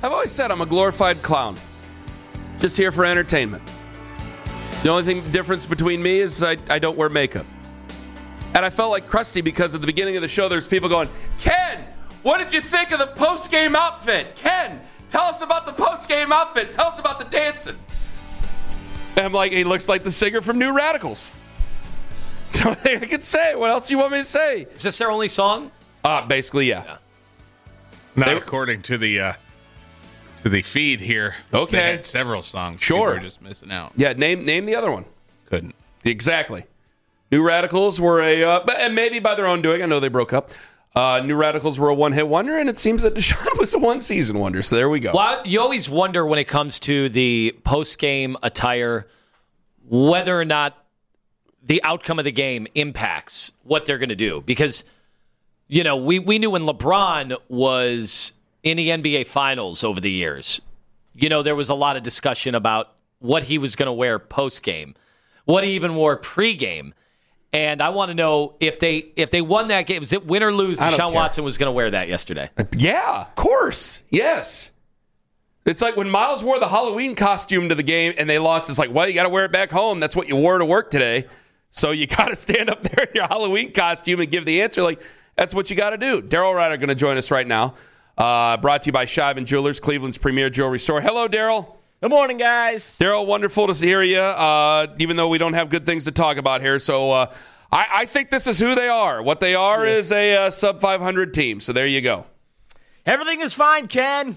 I've always said I'm a glorified clown. Just here for entertainment. The only difference between me is I don't wear makeup. And I felt like Krusty because at the beginning of the show, there's people going, Ken, what did you think of the post-game outfit? Ken, tell us about the post-game outfit. Tell us about the dancing. And I'm like, he looks like the singer from New Radicals. So I can say. What else do you want me to say? Is this their only song? Basically, yeah. Not according to the feed here. Okay. They had several songs. Sure. People were just missing out. Yeah, name the other one. Couldn't. Exactly. New Radicals were and maybe by their own doing, I know they broke up. New Radicals were a one-hit wonder, and it seems that Deshaun was a one-season wonder, so there we go. Well, you always wonder when it comes to the post-game attire whether or not the outcome of the game impacts what they're going to do. Because, we knew when LeBron was in the NBA Finals over the years, there was a lot of discussion about what he was going to wear post-game, what he even wore pre-game. And I want to know if they won that game, was it win or lose, Deshaun Watson was going to wear that yesterday? Yeah, of course. Yes. It's like when Miles wore the Halloween costume to the game and they lost, it's like, well, you got to wear it back home. That's what you wore to work today. So you got to stand up there in your Halloween costume and give the answer. Like, that's what you got to do. Daryl Ryder going to join us right now. Brought to you by Scheiben Jewelers, Cleveland's premier jewelry store. Hello, Daryl. Good morning, guys. Daryl, wonderful to hear you, even though we don't have good things to talk about here. So I think this is who they are. What they are is a sub-500 team. So there you go. Everything is fine, Ken.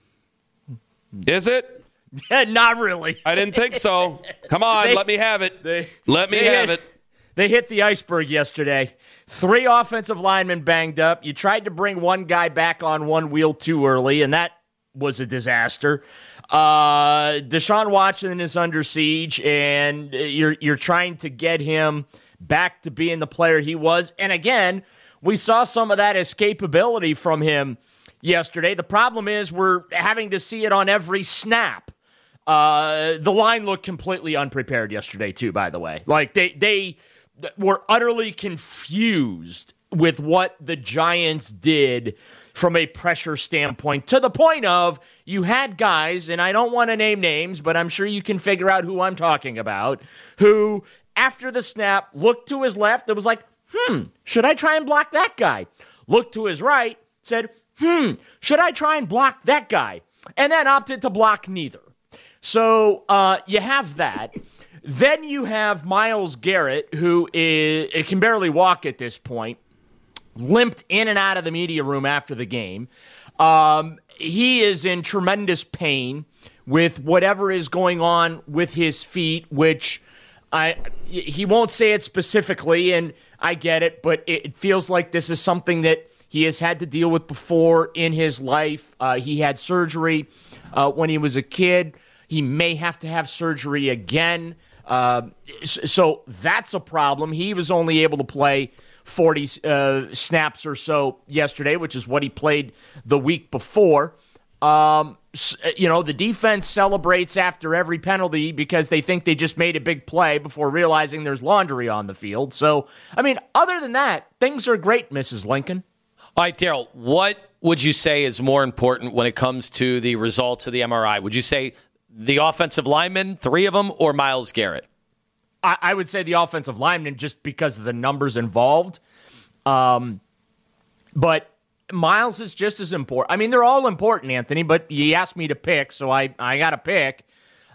Is it? Not really. I didn't think so. Come on, let me have it. Let me have it. They hit the iceberg yesterday. 3 offensive linemen banged up. You tried to bring one guy back on one wheel too early, and that was a disaster. Deshaun Watson is under siege, and you're trying to get him back to being the player he was. And again, we saw some of that escapability from him yesterday. The problem is we're having to see it on every snap. The line looked completely unprepared yesterday, too, by the way. Like, they were utterly confused with what the Giants did from a pressure standpoint, to the point of you had guys, and I don't want to name names, but I'm sure you can figure out who I'm talking about, who, after the snap, looked to his left and was like, should I try and block that guy? Looked to his right, said, should I try and block that guy? And then opted to block neither. So you have that. Then you have Myles Garrett, who can barely walk at this point, limped in and out of the media room after the game. He is in tremendous pain with whatever is going on with his feet, which he won't say it specifically, and I get it, but it feels like this is something that he has had to deal with before in his life. He had surgery when he was a kid. He may have to have surgery again. So that's a problem. He was only able to play 40 snaps or so yesterday, which is what he played the week before. The defense celebrates after every penalty because they think they just made a big play before realizing there's laundry on the field. So, other than that, things are great, Mrs. Lincoln. All right, Daryl, what would you say is more important when it comes to the results of the MRI? Would you say the offensive linemen, 3 of them, or Myles Garrett? I would say the offensive linemen just because of the numbers involved. But Myles is just as important. They're all important, Anthony, but you asked me to pick, so I got to pick.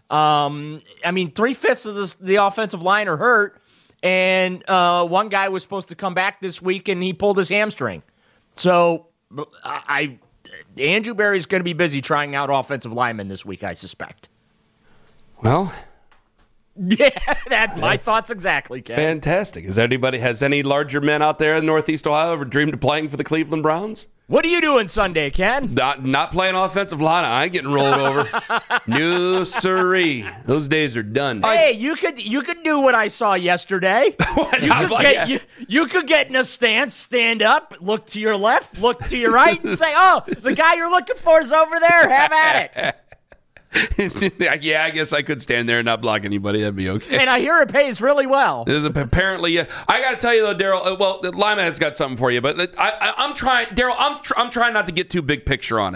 3/5 of the offensive line are hurt, and one guy was supposed to come back this week, and he pulled his hamstring. So Andrew Berry's going to be busy trying out offensive linemen this week, I suspect. Well, yeah, my thoughts exactly, Ken. Fantastic. Has any larger men out there in Northeast Ohio ever dreamed of playing for the Cleveland Browns? What are you doing Sunday, Ken? Not playing offensive line. I ain't getting rolled over. No siree. Those days are done. Hey, you could do what I saw yesterday. You could get in a stance, stand up, look to your left, look to your right, and say, "Oh, the guy you're looking for is over there. Have at it." Yeah, I guess I could stand there and not block anybody. That'd be okay. And I hear it pays really well. Apparently, yeah. I got to tell you though, Daryl. Lima has got something for you, but I'm trying, Daryl. I'm trying not to get too big picture on it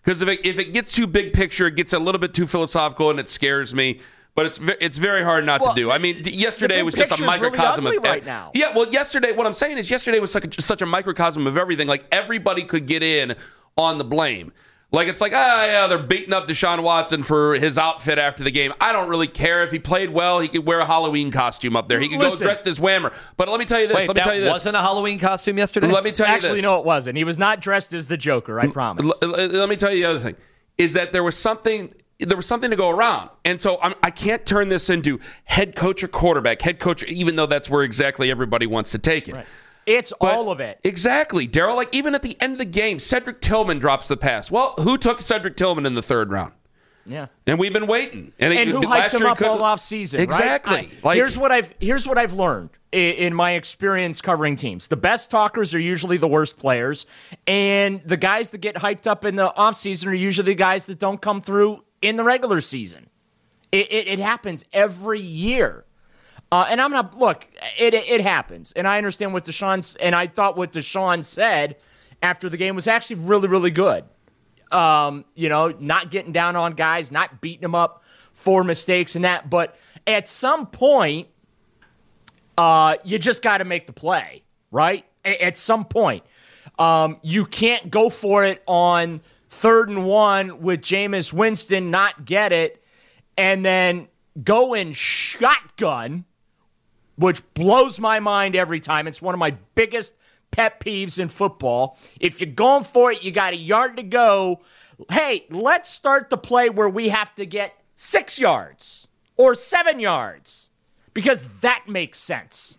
Because if it gets too big picture, it gets a little bit too philosophical, and it scares me. But it's very hard not to do. I mean, yesterday was just a microcosm really of right now. Yeah, well, yesterday, what I'm saying is yesterday was such a microcosm of everything. Like, everybody could get in on the blame. Like, it's like, they're beating up Deshaun Watson for his outfit after the game. I don't really care. If he played well, he could wear a Halloween costume up there. He could go dressed as Whammer. But let me tell you this. That wasn't a Halloween costume yesterday? Let me tell you this. Actually, no, it wasn't. He was not dressed as the Joker, I promise. Let me tell you the other thing, is that there was something to go around. And so I can't turn this into head coach or quarterback, even though that's where exactly everybody wants to take it. Right. It's all of it. Exactly, Daryl. Like, even at the end of the game, Cedric Tillman drops the pass. Well, who took Cedric Tillman in the third round? Yeah. And we've been waiting. And who hyped him up all off season, exactly. Right? Here's what I've learned in my experience covering teams. The best talkers are usually the worst players, and the guys that get hyped up in the offseason are usually the guys that don't come through in the regular season. It happens every year. And I'm not, look, it happens. And I understand what I thought what Deshaun said after the game was actually really, really good. Not getting down on guys, not beating them up for mistakes and that. But at some point, you just got to make the play, right? At some point. You can't go for it on 3rd and 1 with Jameis Winston, not get it, and then go in shotgun, which blows my mind every time. It's one of my biggest pet peeves in football. If you're going for it, you got a yard to go. Hey, let's start the play where we have to get 6 yards or 7 yards, because that makes sense.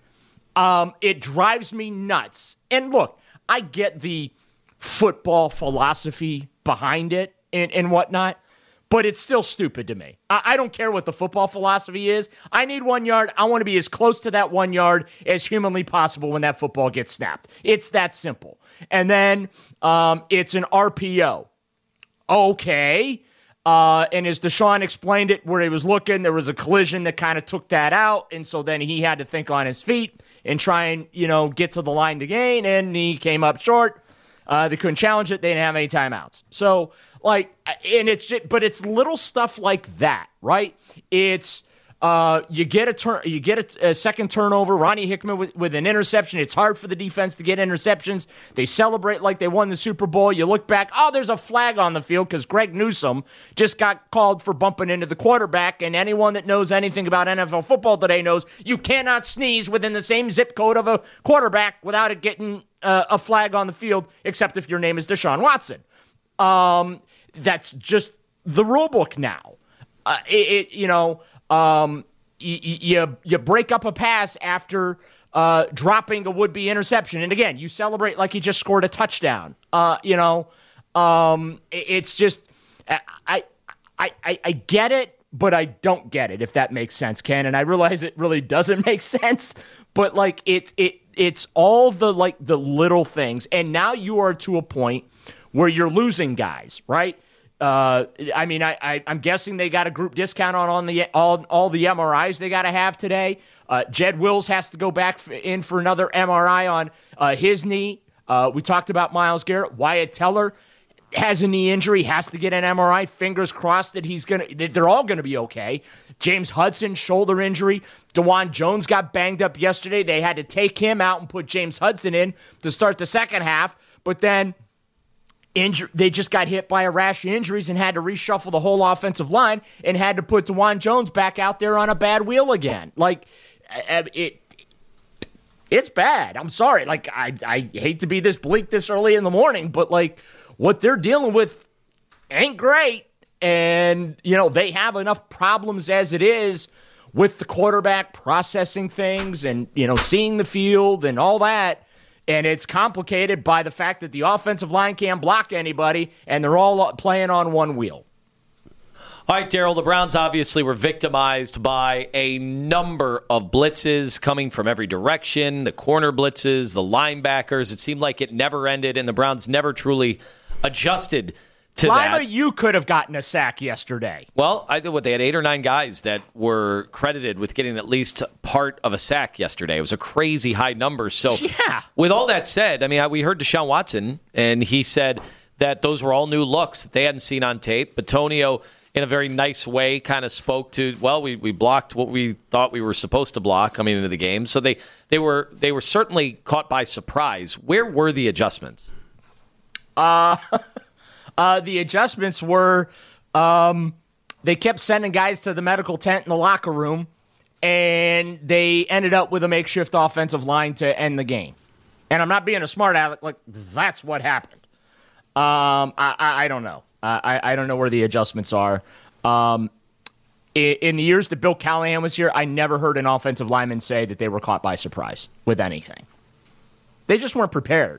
It drives me nuts. And look, I get the football philosophy behind it and whatnot, but it's still stupid to me. I don't care what the football philosophy is. I need 1 yard. I want to be as close to that 1 yard as humanly possible when that football gets snapped. It's that simple. And then it's an RPO. Okay. And as Deshaun explained it, where he was looking, there was a collision that kind of took that out. And so then he had to think on his feet and try and, get to the line to gain. And he came up short. They couldn't challenge it. They didn't have any timeouts. So, and but it's little stuff like that, right? It's you get a second turnover. Ronnie Hickman with an interception. It's hard for the defense to get interceptions. They celebrate like they won the Super Bowl. You look back, there's a flag on the field because Greg Newsome just got called for bumping into the quarterback. And anyone that knows anything about NFL football today knows you cannot sneeze within the same zip code of a quarterback without it getting a flag on the field, except if your name is Deshaun Watson. That's just the rule book now. You break up a pass after dropping a would-be interception, and again, you celebrate like you just scored a touchdown. It's just I get it, but I don't get it, if that makes sense, Ken. And I realize it really doesn't make sense, but it's all the little things, and now you are to a point where you're losing guys, right? I'm guessing they got a group discount on all the MRIs they got to have today. Jed Wills has to go back in for another MRI on his knee. We talked about Myles Garrett. Wyatt Teller has a knee injury, has to get an MRI. Fingers crossed that they're all gonna be okay. James Hudson, shoulder injury. DeJuan Jones got banged up yesterday. They had to take him out and put James Hudson in to start the second half, but then they just got hit by a rash of injuries and had to reshuffle the whole offensive line and had to put DeJuan Jones back out there on a bad wheel again. It's bad. I'm sorry. I hate to be this bleak this early in the morning, but what they're dealing with ain't great. And, they have enough problems as it is with the quarterback processing things and, seeing the field and all that. And it's complicated by the fact that the offensive line can't block anybody, and they're all playing on one wheel. All right, Daryl, the Browns obviously were victimized by a number of blitzes coming from every direction, the corner blitzes, the linebackers. It seemed like it never ended, and the Browns never truly adjusted to Lima, that. you could have gotten a sack yesterday. Well, they had 8 or 9 guys that were credited with getting at least part of a sack yesterday. It was a crazy high number. So, yeah. With all that said, we heard Deshaun Watson, and he said that those were all new looks that they hadn't seen on tape. Bitonio, in a very nice way, kind of spoke to, well, we blocked what we thought we were supposed to block coming into the game. So they were certainly caught by surprise. Where were the adjustments? The adjustments were they kept sending guys to the medical tent in the locker room, and they ended up with a makeshift offensive line to end the game. And I'm not being a smart aleck. Like, that's what happened. I don't know. I don't know where the adjustments are. In the years that Bill Callahan was here, I never heard an offensive lineman say that they were caught by surprise with anything. They just weren't prepared.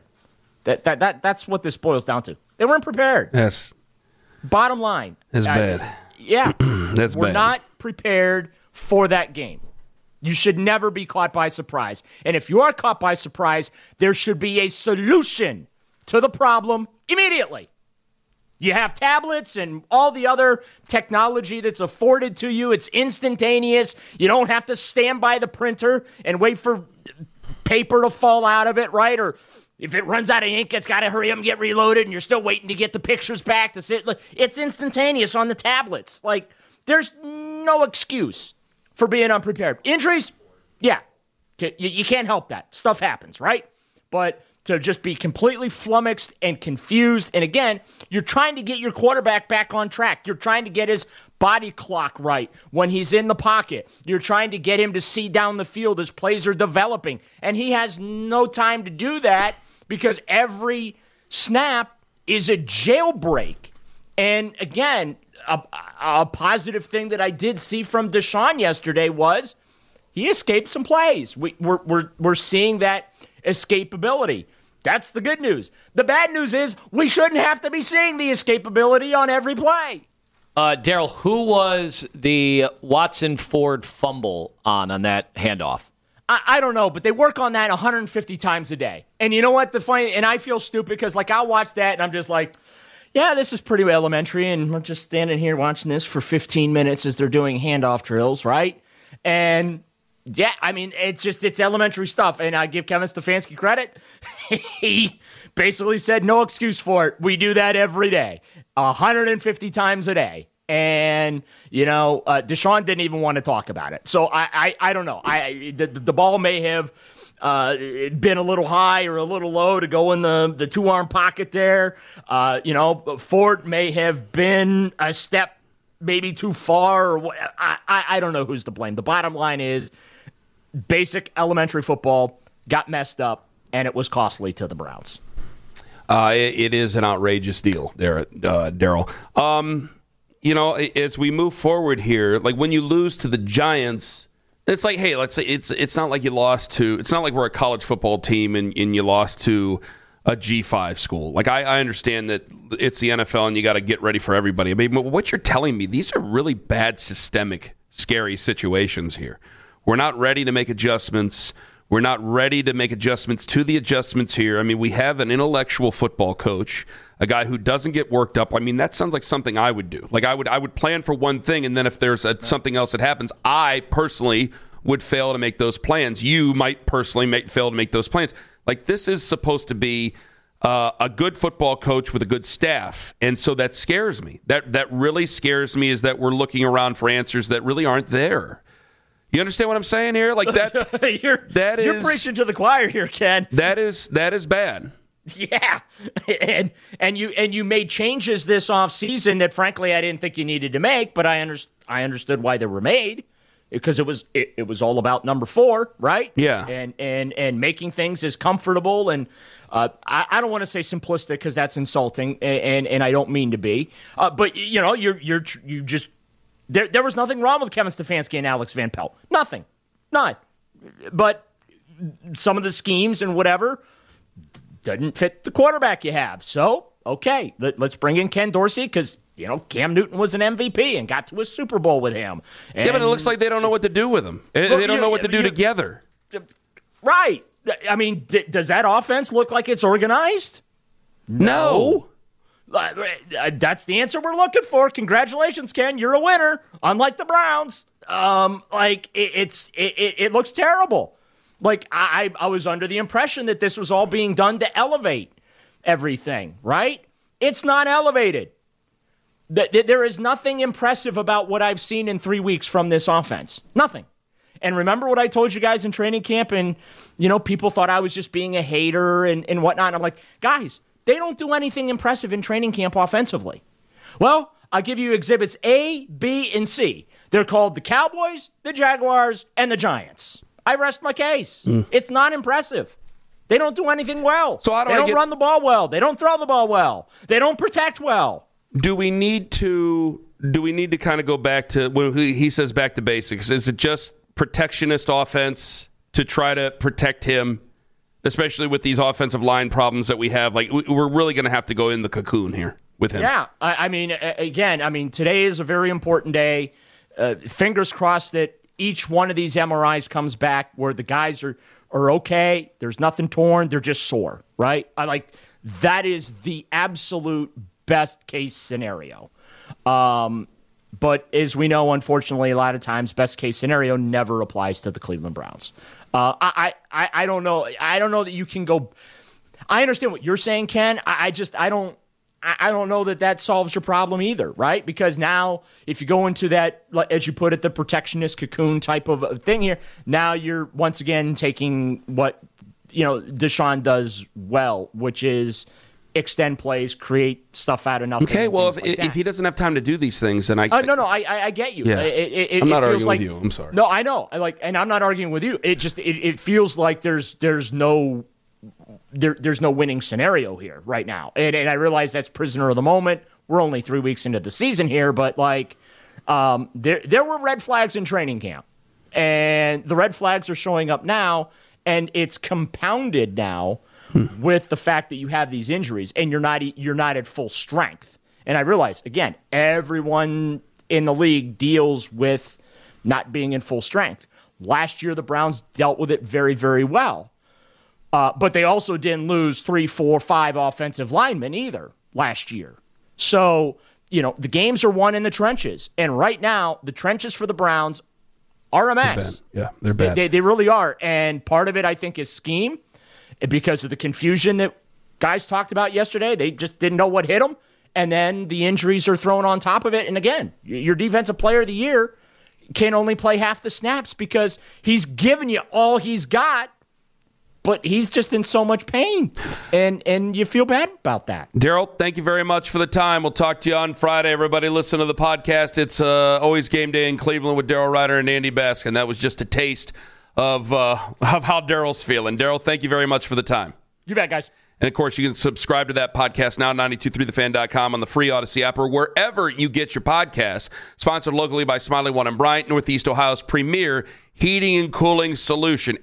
That's what this boils down to. They weren't prepared. Yes. Bottom line. That's bad. Yeah. That's We're bad. not prepared for that game. You should never be caught by surprise. And if you are caught by surprise, there should be a solution to the problem immediately. You have tablets and all the other technology that's afforded to you. It's instantaneous. You don't have to stand by the printer and wait for paper to fall out of it, right? Or if it runs out of ink, it's got to hurry up and get reloaded, and you're still waiting to get the pictures back to sit. It's instantaneous on the tablets. Like, there's no excuse for being unprepared. Injuries, yeah. You can't help that. Stuff happens, right? But to just be completely flummoxed and confused, and again, you're trying to get your quarterback back on track. You're trying to get his body clock right when he's in the pocket. You're trying to get him to see down the field as plays are developing, and he has no time to do that because every snap is a jailbreak. And again, a positive thing that I did see from Deshaun yesterday was he escaped some plays. We're seeing that escapability. That's the good news. The bad news is we shouldn't have to be seeing the escapability on every play. Daryl, who was the Watson-Ford fumble on that handoff? I don't know, but they work on that 150 times a day. And you know what? And I feel stupid because, like, I'll watch that and I'm just like, yeah, this is pretty elementary, and I'm just standing here watching this for 15 minutes as they're doing handoff drills, right? And yeah, I mean, it's elementary stuff, and I give Kevin Stefanski credit. He basically said, no excuse for it. We do that every day, 150 times a day. And, Deshaun didn't even want to talk about it. So I don't know. The ball may have been a little high or a little low to go in the two-arm pocket there. Ford may have been a step maybe too far. Or what. I don't know who's to blame. The bottom line is basic elementary football got messed up, and it was costly to the Browns. It is an outrageous deal there, Daryl. As we move forward here, like when you lose to the Giants, it's like, hey, let's say it's not like you lost to. It's not like we're a college football team and you lost to a G5 school. Like I understand that it's the NFL and you got to get ready for everybody. I mean, what you're telling me, these are really bad, systemic, scary situations here. We're not ready to make adjustments. We're not ready to make adjustments to the adjustments here. I mean, we have an intellectual football coach, a guy who doesn't get worked up. I mean, that sounds like something I would do. Like I would plan for one thing, and then if there's something else that happens, I personally would fail to make those plans. You might personally fail to make those plans. Like, this is supposed to be a good football coach with a good staff, and so that scares me. That really scares me, is that we're looking around for answers that really aren't there. You understand what I'm saying here? Like that. You're preaching to the choir here, Ken. That is bad. Yeah, and you made changes this offseason that frankly I didn't think you needed to make, but I understood why they were made, because it was all about number 4, right? Yeah, and making things as comfortable and I don't want to say simplistic because that's insulting, and I don't mean to be, but you just. There was nothing wrong with Kevin Stefanski and Alex Van Pelt. Nothing. None. But some of the schemes and whatever didn't fit the quarterback you have. So, okay, let's bring in Ken Dorsey because, Cam Newton was an MVP and got to a Super Bowl with him. And, yeah, but it looks like they don't know what to do with him. They don't know what to do together. Right. I mean, does that offense look like it's organized? No. That's the answer we're looking for. Congratulations, Ken. You're a winner. Unlike the Browns, it looks terrible. Like I was under the impression that this was all being done to elevate everything, right? It's not elevated. There is nothing impressive about what I've seen in 3 weeks from this offense. Nothing. And remember what I told you guys in training camp, and, people thought I was just being a hater and whatnot. And I'm like, guys, they don't do anything impressive in training camp offensively. Well, I'll give you exhibits A, B, and C. They're called the Cowboys, the Jaguars, and the Giants. I rest my case. It's not impressive. They don't do anything well. So they don't run the ball well. They don't throw the ball well. They don't protect well. Do we need to kind of go back to when he says back to basics? Is it just protectionist offense to try to protect him, especially with these offensive line problems that we have? Like, we're really going to have to go in the cocoon here with him. Yeah. I mean, today is a very important day. Fingers crossed that each one of these MRIs comes back where the guys are okay. There's nothing torn. They're just sore, right? That is the absolute best case scenario. But as we know, unfortunately, a lot of times best case scenario never applies to the Cleveland Browns. I don't know. I don't know that you can go. I understand what you're saying, Ken. I don't know that solves your problem either, right? Because now if you go into that, as you put it, the protectionist cocoon type of thing here, now you're once again taking what Deshaun does well, which is extend plays, create stuff out of nothing. Okay, well, if he doesn't have time to do these things, then I get you. Yeah. I'm not arguing with you. I'm sorry. No, I know. And I'm not arguing with you. It feels like there's no winning scenario here right now. And I realize that's prisoner of the moment. We're only 3 weeks into the season here, but there were red flags in training camp, and the red flags are showing up now, and it's compounded now with the fact that you have these injuries and you're not at full strength. And I realize, again, everyone in the league deals with not being in full strength. Last year, the Browns dealt with it very, very well. But they also didn't lose 3, 4, 5 offensive linemen either last year. So, the games are won in the trenches. And right now, the trenches for the Browns are a mess. They're bad. They really are. And part of it, I think, is scheme. Because of the confusion that guys talked about yesterday. They just didn't know what hit them. And then the injuries are thrown on top of it. And again, your defensive player of the year can only play half the snaps because he's given you all he's got, but he's just in so much pain. And you feel bad about that. Daryl, thank you very much for the time. We'll talk to you on Friday. Everybody listen to the podcast. It's always game day in Cleveland with Daryl Ryder and Andy Baskin. That was just a taste of how Daryl's feeling. Daryl, thank you very much for the time. You bet, guys. And, of course, you can subscribe to that podcast now, 923thefan.com, on the free Odyssey app or wherever you get your podcasts. Sponsored locally by Smiley One in Bryant, Northeast Ohio's premier heating and cooling solution.